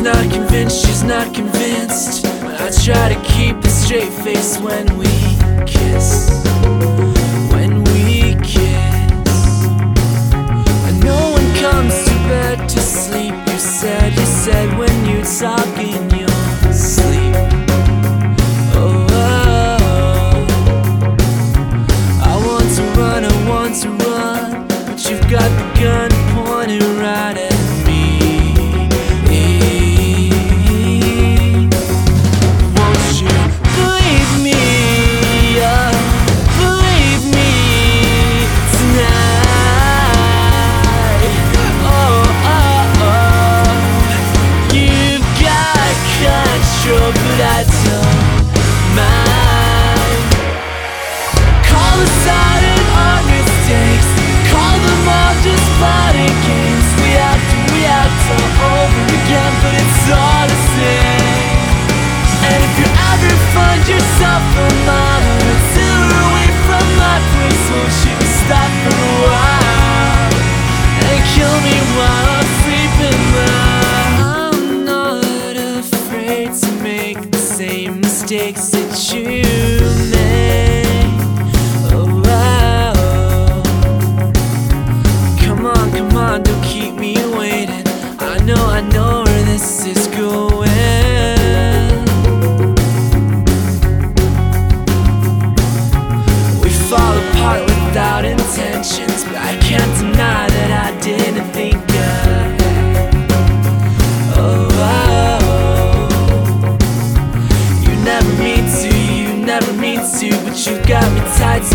not convinced, she's not convinced. I try to keep a straight face when we kiss. When we kiss, and no one comes to bed to sleep. You said when you talk in your sleep. Oh, I want to run, but you've got the gun pointed right at me. Won't you believe me? Believe me tonight. You've got control, but I don't mind. Call us out in our mistakes, call them all just funny games. We act all over again, but it's all the same. And if you ever find yourself a mile or two away from my place, won't you stop for a while and kill me while I'm sleeping well? I'm not afraid to make the same mistakes that you made. Oh, come on, don't keep me waiting. I know where this is going. We fall apart without intentions, but I can't deny that I didn't think ahead. You never mean to, but you got me tied